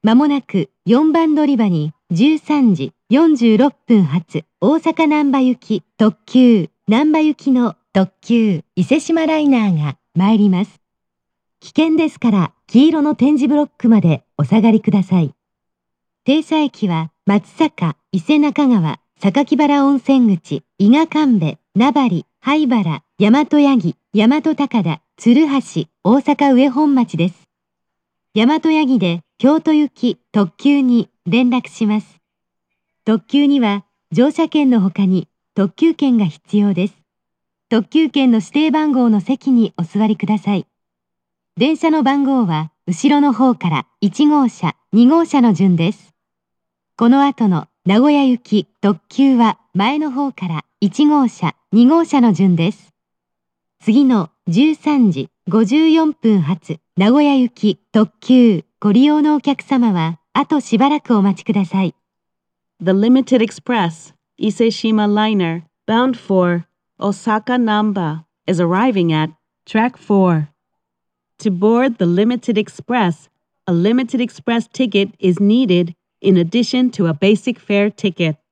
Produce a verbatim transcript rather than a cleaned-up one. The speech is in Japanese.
まもなくよんばん乗り場にじゅうさんじよんじゅうろっぷん発大阪難波行き特急難波行きの特急伊勢志摩ライナーが参ります。危険ですから黄色の点字ブロックまでお下がりください。停車駅は松阪、伊勢中川、榊原温泉口、伊賀神戸、名張、灰原、大和八木、大和高田、鶴橋、大阪上本町です。大和八木で京都行き特急に連絡します。特急には乗車券の他に特急券が必要です。特急券の指定番号の席にお座りください。電車の番号は後ろの方からいち号車、に号車の順です。この後の名古屋行き特急は前の方からいち号車、に号車の順です。次のじゅうさんじごじゅうよんぷん発名古屋行き特急ご利用のお客様はあとしばらくお待ちください。 The Limited Express, Ise-Shima Liner, bound for Osaka Namba, is arriving at track four. To board the Limited Express, a Limited Express ticket is needed in addition to a basic fare ticket.